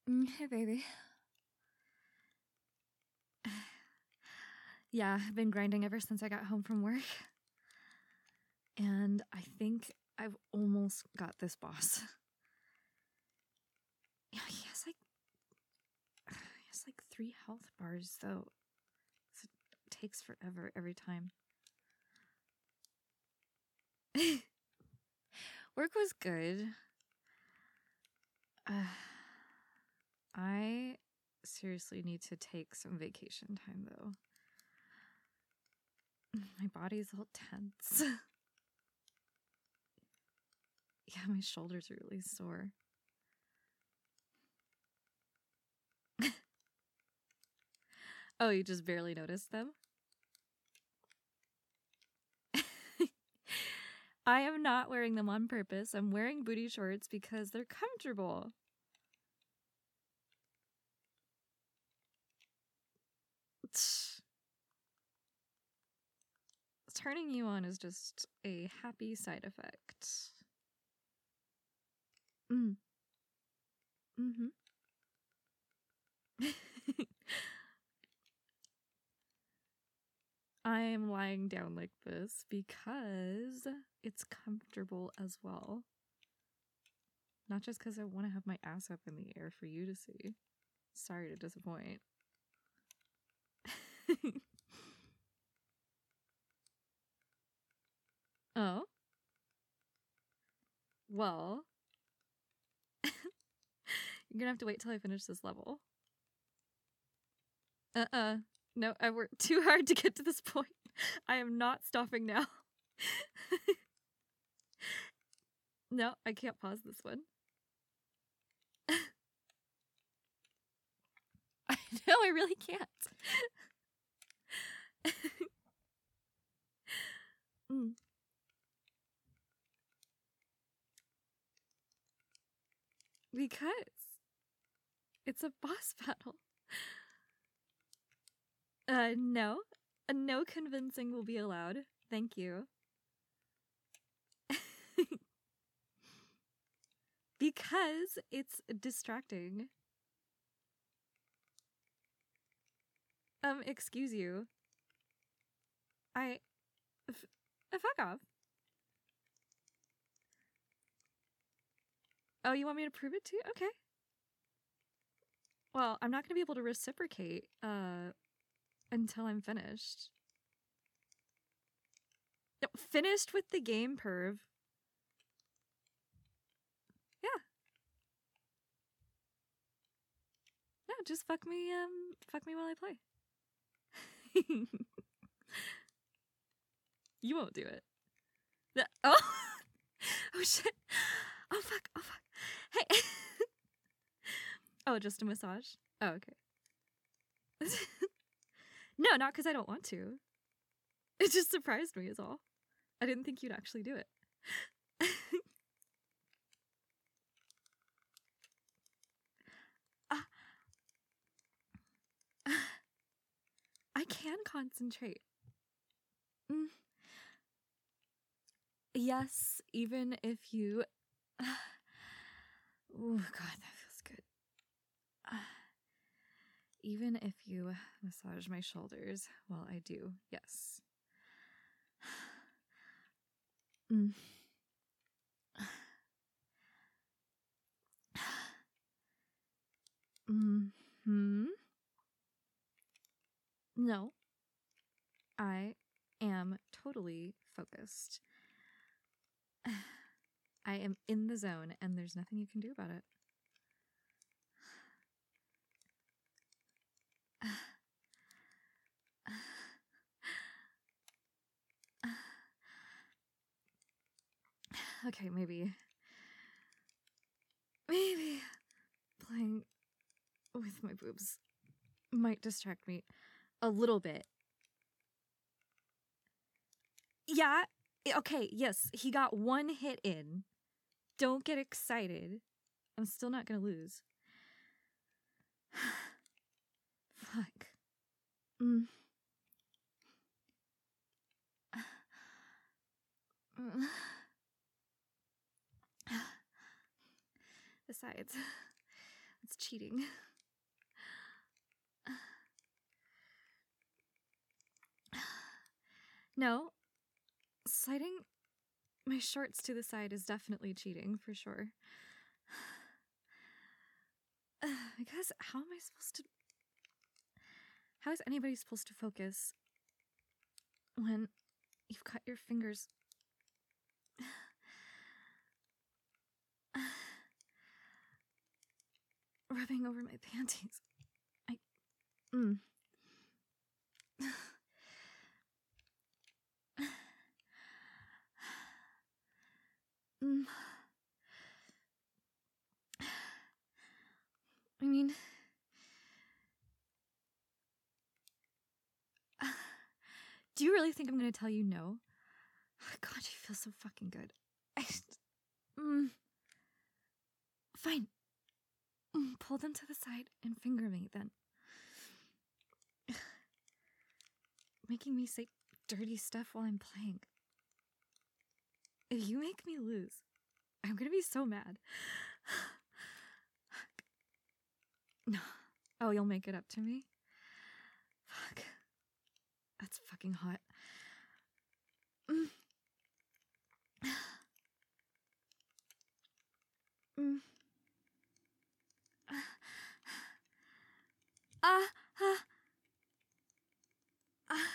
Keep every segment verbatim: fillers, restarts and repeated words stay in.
Mm, hey, baby. Yeah, I've been grinding ever since I got home from work. And I think I've almost got this boss. Yeah, he has like... He has like three health bars, though. So it takes forever every time. Work was good. Uh, I seriously need to take some vacation time, though. My body's all tense. Yeah, my shoulders are really sore. Oh, you just barely noticed them? I am not wearing them on purpose. I'm wearing booty shorts because they're comfortable. Turning you on is just a happy side effect. Mm. Mm-hmm. I'm lying down like this because it's comfortable as well. Not just because I want to have my ass up in the air for you to see. Sorry to disappoint. Oh? Well, you're gonna have to wait till I finish this level. Uh-uh. No, I worked too hard to get to this point. I am not stopping now. No, I can't pause this one. I know, I really can't. mm. Because it's a boss battle. Uh, no. Uh, no convincing will be allowed. Thank you. Because it's distracting. Um, excuse you. I... F uh, fuck off. Oh, you want me to prove it to you? Okay. Well, I'm not going to be able to reciprocate, uh, until I'm finished. No, finished with the game, perv. Yeah. No, just fuck me, um, fuck me while I play. You won't do it. The oh! Oh shit! Oh fuck! Oh fuck! Hey! Oh, just a massage? Oh, okay. No, not because I don't want to. It just surprised me is all. I didn't think you'd actually do it. uh, I can concentrate. Mm. Yes, even if you... Oh god, that feels good. Uh, even if you massage my shoulders while I do, yes. Mm. Mm-hmm. No. I am totally focused. I am in the zone and there's nothing you can do about it. Okay, maybe. Maybe playing with my boobs might distract me a little bit. Yeah, okay, yes, he got one hit in. Don't get excited. I'm still not gonna lose. Fuck. Mm. Besides, it's cheating. cheating. No, sliding my shorts to the side is definitely cheating, for sure. Because how am I supposed to... How is anybody supposed to focus when you've got your fingers... rubbing over my panties? I... Mm. mm. I mean... Do you really think I'm gonna tell you no? God, you feel so fucking good. I just... Mm. Fine. Mm, pull them to the side and finger me, then. Making me say dirty stuff while I'm playing. If you make me lose, I'm gonna be so mad. No. Oh, you'll make it up to me? Fuck. That's fucking hot. Mm. Mm. Ah, ah, ah.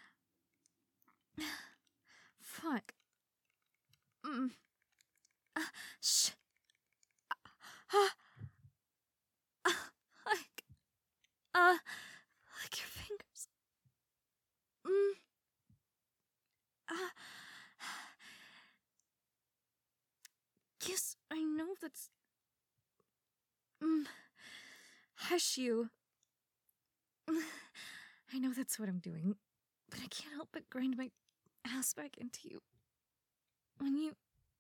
Fuck. Mm. Ah, shh. Ah, ah, like, uh, like your fingers. Mm. Ah. Yes, I know that's... Mm. Hush you. I know that's what I'm doing, but I can't help but grind my ass back into you. When you...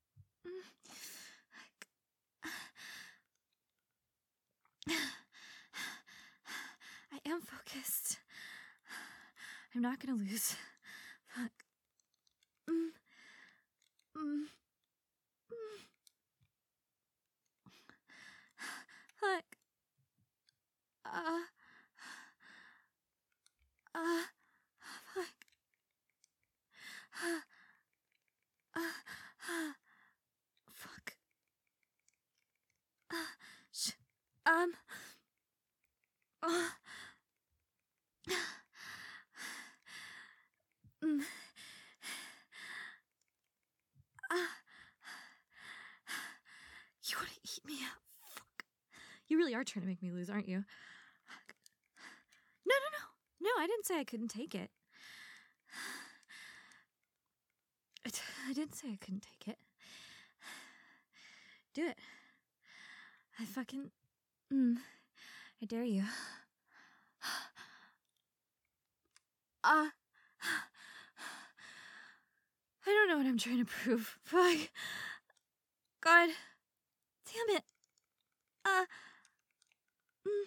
I am focused. I'm not gonna lose. Fuck. Mm. Mm. Mm. Fuck. Uh... Uh... Fuck. Uh... Uh... Fuck. Uh... Sh... Um... Uh... Mm. Uh... You wanna eat me up? Fuck. You really are trying to make me lose, aren't you? No, no, no. No, I didn't say I couldn't take it. I, t- I didn't say I couldn't take it. Do it. I fucking... Mm, I dare you. Ah. Uh, I don't know what I'm trying to prove. Fuck. God. Damn it. Uh. Mm.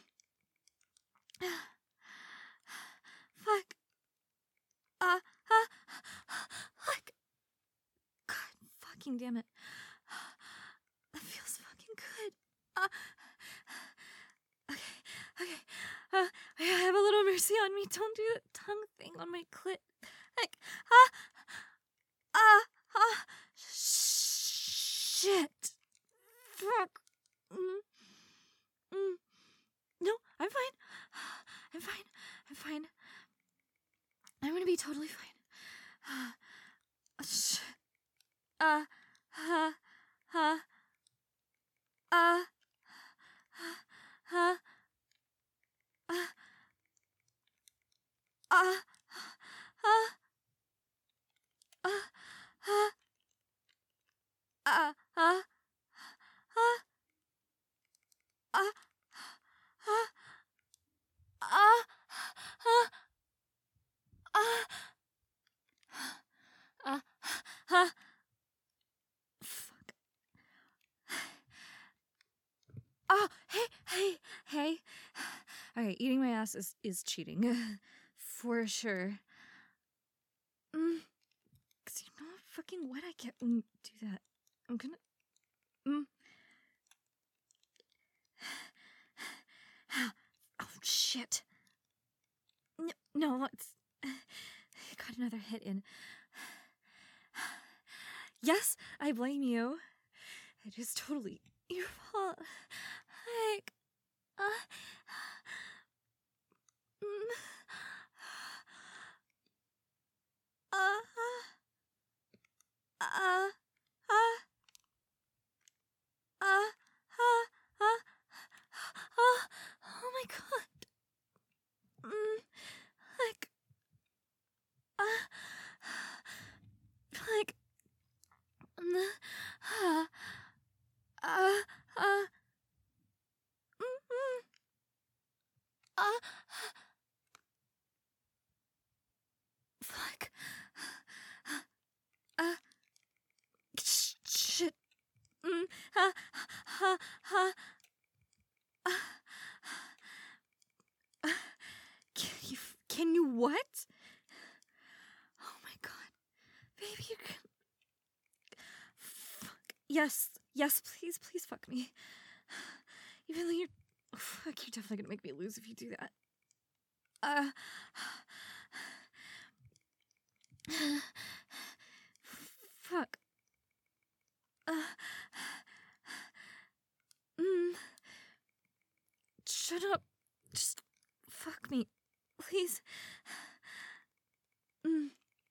Fuck. Uh. Uh. Fuck. God fucking damn it. That feels fucking good. Uh. Okay. Okay. Uh, I have a little mercy on me. Don't do the tongue thing on my clit. Like, ah, ah, ah, shit. Fuck. Mm, mm. No, I'm fine. I'm fine. I'm fine. I'm gonna be totally fine. Uh, shit. Uh, uh, uh, uh, uh, uh, uh, uh, uh, uh, uh, uh, uh, uh, uh, uh, uh, uh, fuck. Oh, hey, hey, hey. Alright, eating my ass is, is cheating. For sure. Mm. Cause you know how fucking wet I get when you do that. I'm gonna... Mm. shit. No, no, it's... I got another hit in. Yes, I blame you. It is totally your fault. Like, uh... Mm, uh... Uh... Uh... Uh... Uh... Uh... Oh, oh my god. Mm, like... Uh... Like... Mm, uh... Uh... Uh... Mm, mm, uh... Fuck. Uh... sh- Shit. Mm, uh... Uh... Uh... Uh, can you, can you what? Oh my god. Baby, you can... Fuck. Yes, yes, please, please fuck me. Even though you're... Oh, fuck, you're definitely gonna make me lose if you do that. Uh... Fuck. Uh... Mm... Shut up. Just fuck me. Please. Mm.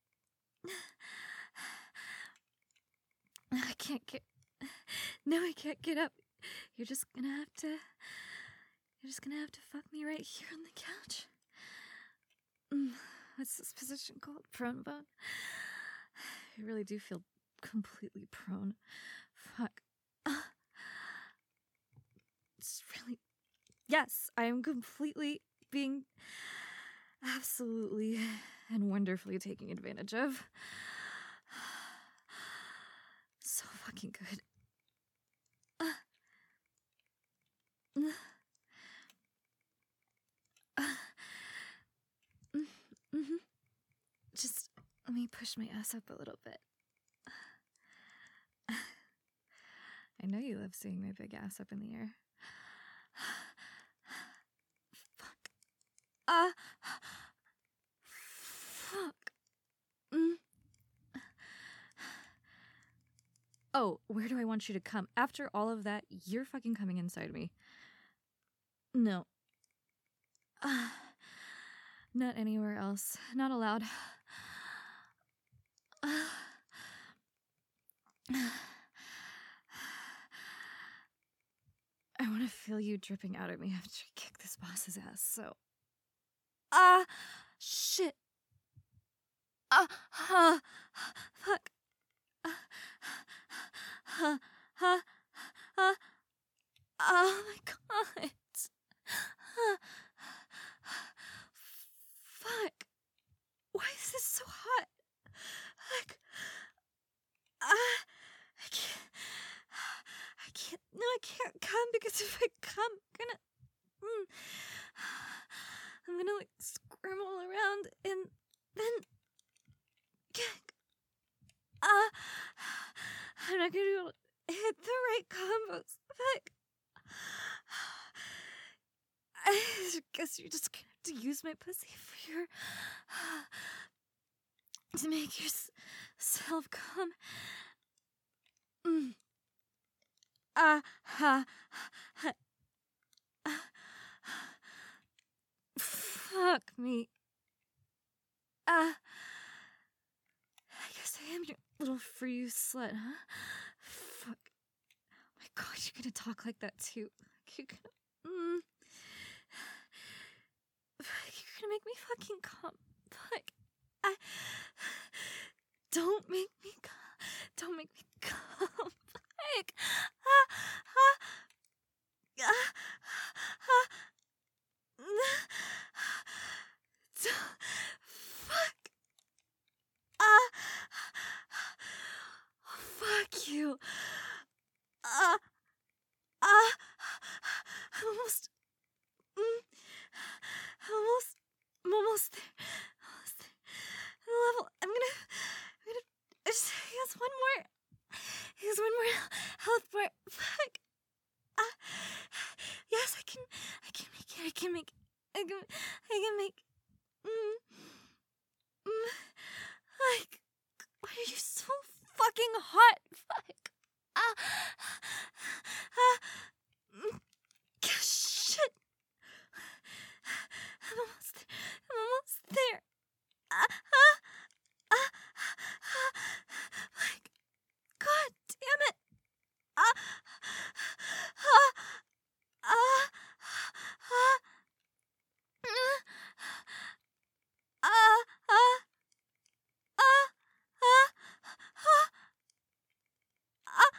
I can't get... No, I can't get up. You're just gonna have to... You're just gonna have to fuck me right here on the couch. Mm. What's this position called? Prone bone? I really do feel completely prone. Fuck. Uh. It's really... Yes, I am completely being absolutely and wonderfully taken advantage of. So fucking good. Uh, uh, mm, mm-hmm. Just let me push my ass up a little bit. I know you love seeing my big ass up in the air. Fuck. Uh. Fuck. Mm. Oh, where do I want you to come? After all of that, you're fucking coming inside me. No. Uh, not anywhere else. Not allowed. Uh, I want to feel you dripping out at me after I kick this boss's ass, so... Ah! Uh, shit! Ah! Uh, uh, fuck! Uh, uh, uh, uh, oh my god! Uh, fuck! Why is this so hot? Like... Ah! Uh, I can't... I can't... No, I can't come, because if I come, I'm gonna... Mm, I'm gonna, like, squirm all around, and then... Ah! Uh, I'm not gonna be able to hit the right combos. Fuck. I guess you're just gonna have to use my pussy for your... to make yourself come. Mm. Ah, ha, ha, ha. Fuck me. Ah. Uh, I guess I am your little for you slut, huh? Fuck. Oh my god, you're gonna talk like that too. You're gonna. Mm. You're gonna make me fucking come. Fuck. I. Don't make me come. Don't make me come. Fuck. Ah, ah, ah, ah. Fuck. Ah. Fuck you. Ah. Ah. I'm almost. Mm, I'm almost. I'm almost there. Almost there. The level. I'm gonna. I'm gonna. Just use one more. Use one more health bar. Fuck. Ah. Yes, I can. I can make it. I can make it. I can, I can make, mm, mm, like, why are you so fucking hot? Fuck. Ah, ah, mm, shit. I'm almost there. I'm almost there. Ah, ah, ah, ah, like, God damn it. Ah, ah, ah, ah, ah, ah, ah, ah, ah, ah,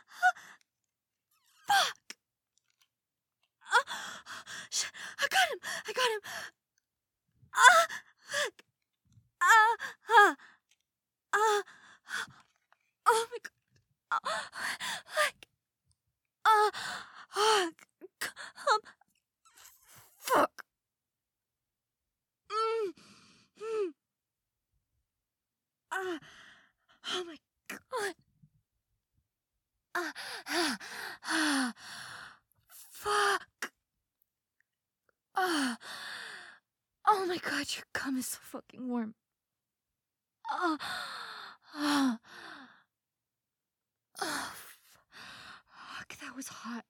fuck. Ah, shit. I got him. I got him. Ah, fuck. Ah, ah, ah, oh my God. Ah, like, ah, ah, come. Fuck. Mm, mm. Ah, oh my God. Ah, ah, ah, fuck. Ah, oh my God, your cum is so fucking warm. Ah, ah, ah, fuck, that was hot.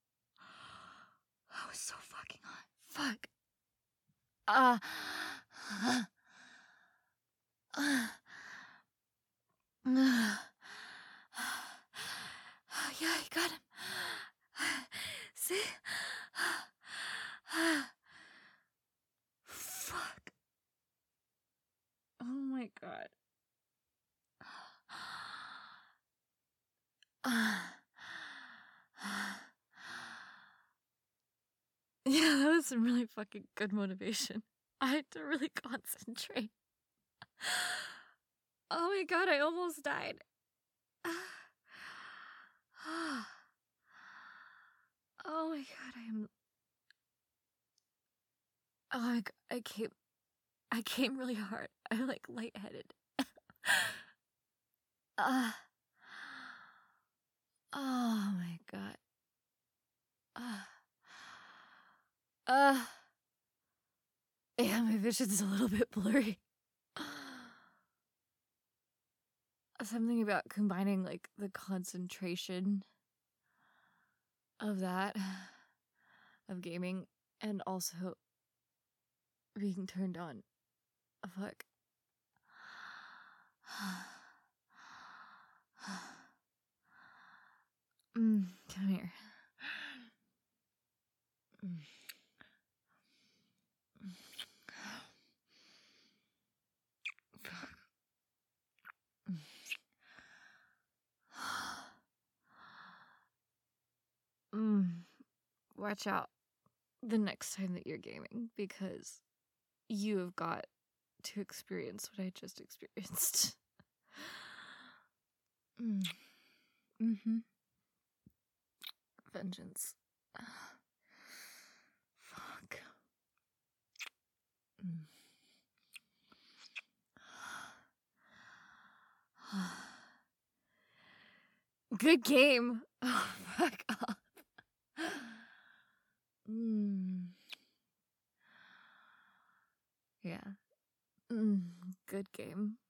That was so fucking hot. Fuck. Ah, ah, ah, ah. Yeah, I got him. See? Fuck. Oh my God. Yeah, that was some really fucking good motivation. I had to really concentrate. Oh my God, I almost died. Oh my God, I am. Oh my God, I came. I came really hard. I'm like lightheaded. uh, oh my God. Uh, uh, yeah, my vision's a little bit blurry. Something about combining like the concentration of that, of gaming, and also being turned on. Fuck. Mm, come here. Mm. Mm. Watch out the next time that you're gaming, because you have got to experience what I just experienced. Mm. Mm-hmm. Vengeance. Fuck. Mm. Good game. Oh, fuck off. Mm. Yeah. Mm. Good game.